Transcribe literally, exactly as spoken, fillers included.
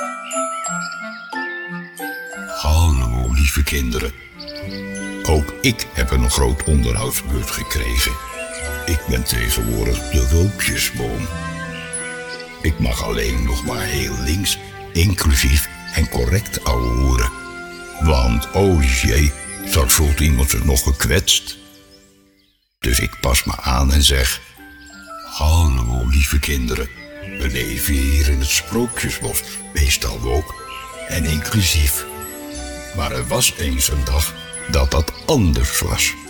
Hallo, lieve kinderen. Ook ik heb een groot onderhoudsbeurt gekregen. Ik ben tegenwoordig de rookjesboom. Ik mag alleen nog maar heel links, inclusief en correct ouwehoeren. Want, oh jee, straks voelt iemand zich nog gekwetst. Dus ik pas me aan en zeg: hallo, lieve kinderen. We leven hier in het Sprookjesbos, meestal woke en inclusief. Maar er was eens een dag dat dat anders was.